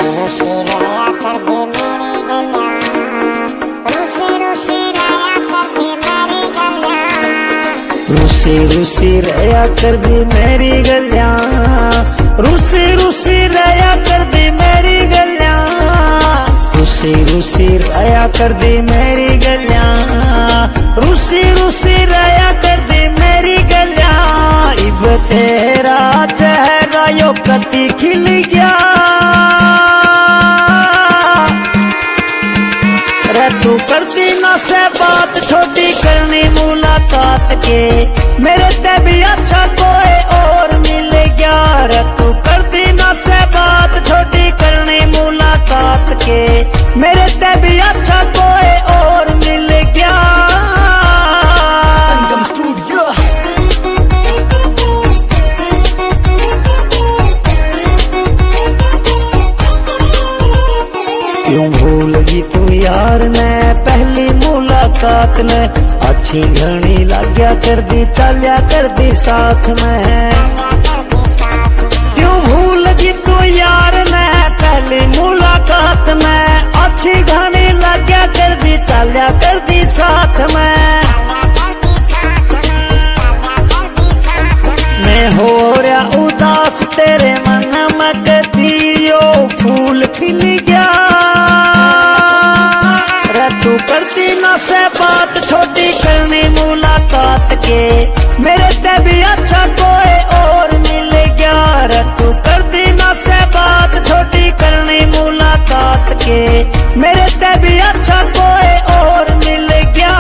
रूसी रूसी रहा कर दी मेरी गलियां, रूसी रूसी रहा कर दी मेरी गलियां, रूसी रूसी रहा कर दी मेरी गलियां, रूसी रूसी रहा कर दी मेरी गलियां। इब तेरा चेहरा यो कति खिल गया, रे तू करती ना से बात छोटी करनी मुलाकात के, मेरे ते भी अच्छा कोई और मिल गया। रे तू करती ना से बात छोटी करनी मुलाकात के, मेरे ते भी अच्छा कोई और मिल गया। क्यों भूल गई तू यार ने पहली मुलाकात ने, अच्छी घनी लाग्या कर दी चलिया कर दी साथ में। क्यों भूल गई तू यार ने पहली मुलाकात में, अच्छी घनी लाग्या कर दी चलिया कर दी साथ में। मैं हो रहा उदास तेरे मन में कतियो फूल खिल गया। तू करती ना से बात छोटी करनी मुलाकात के, मेरे ते भी अच्छा कोई और मिल गया। रे तू करती ना से बात छोटी करनी मुलाकात के, मेरे ते भी अच्छा कोई और मिल गया।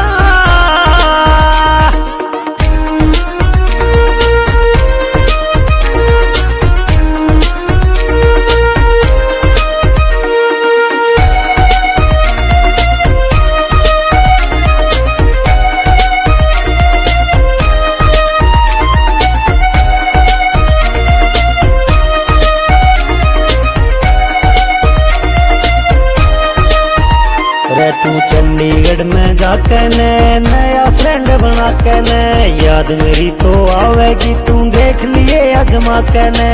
तू चंडीगढ़ में जाके ने नया फ्रेंड बना के ने, याद मेरी तो आवेगी तू देख लिए अजमा के ने।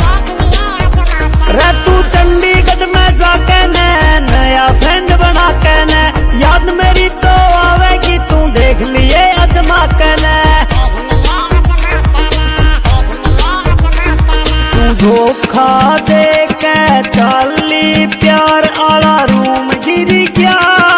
रे तू चंडीगढ़ में जाके ने नया फ्रेंड बना के ने, याद मेरी तो आवेगी तू देख लिए अजमा के ने। तू धोखा दे के चाली प्यार आला रूम गिर गया।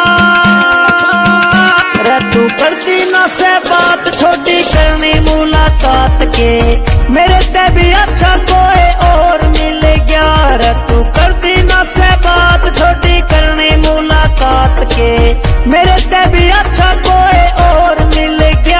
तू करती ना से बात छोटी करनी मुलाकात के, मेरे ते भी अच्छा कोई और मिल गया। रे तू करती ना से बात छोटी करनी मुलाकात के, मेरे ते भी अच्छा कोई और मिल गया।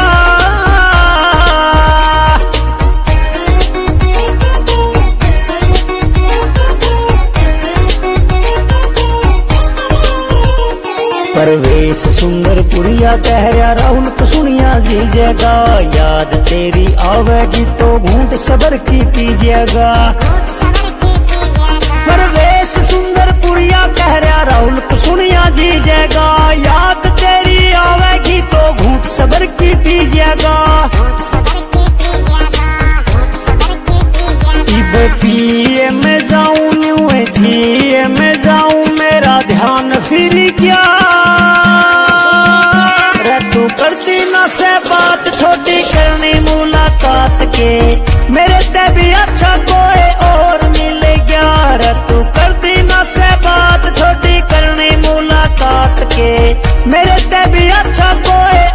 परवेश सुंदर पुरिया कह रहा राहुल को सुनिया जीजेगा, याद तेरी आवेगी तो घूंट सबर की पीजिएगा। परवेश सुंदर पुरिया कह रहा राहुल को सुनिया जीजेगा, याद तेरी आवेगी तो घूंट सबर की पीजिएगा। पिए में जाऊं न्यू जिए में जाऊं, मेरा ध्यान फिर गया। तू करती ना से बात छोटी करनी मुलाकात के, मेरे ते भी अच्छा कोई और मिल गया। रे तू करती ना से बात छोटी करनी मुलाकात के, मेरे ते भी अच्छा कोई